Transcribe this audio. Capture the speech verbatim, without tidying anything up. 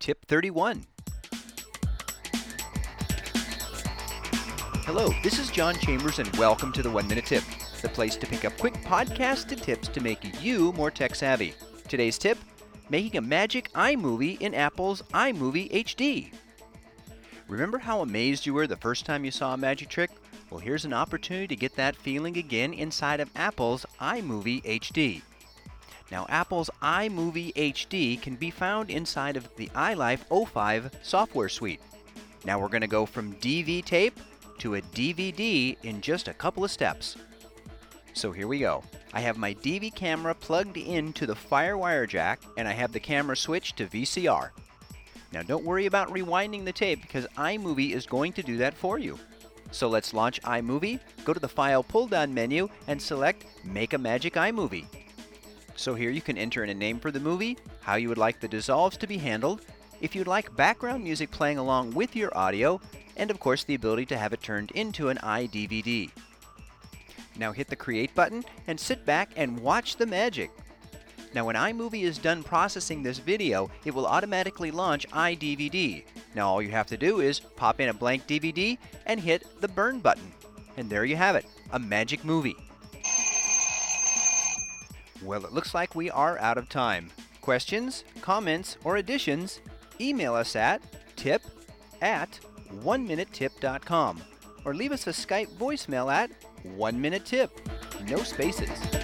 Tip thirty-one. Hello, this is John Chambers and welcome to the One Minute Tip, the place to pick up quick podcasted tips to make you more tech savvy. Today's tip, making a magic iMovie in Apple's iMovie H D. Remember how amazed you were the first time you saw a magic trick? Well, here's an opportunity to get that feeling again inside of Apple's iMovie H D. Now, Apple's iMovie H D can be found inside of the iLife oh five software suite. Now we're going to go from D V tape to a D V D in just a couple of steps. So here we go. I have my D V camera plugged into the FireWire jack and I have the camera switched to V C R. Now don't worry about rewinding the tape because iMovie is going to do that for you. So let's launch iMovie, go to the File pull-down menu and select Make a Magic iMovie. So here you can enter in a name for the movie, how you would like the dissolves to be handled, if you'd like background music playing along with your audio, and of course the ability to have it turned into an iDVD. Now hit the Create button and sit back and watch the magic. Now when iMovie is done processing this video, it will automatically launch iDVD. Now all you have to do is pop in a blank D V D and hit the Burn button. And there you have it, a magic movie. Well, it looks like we are out of time. Questions, comments, or additions, email us at tip at one minute tip dot com or leave us a Skype voicemail at one minute tip. No spaces.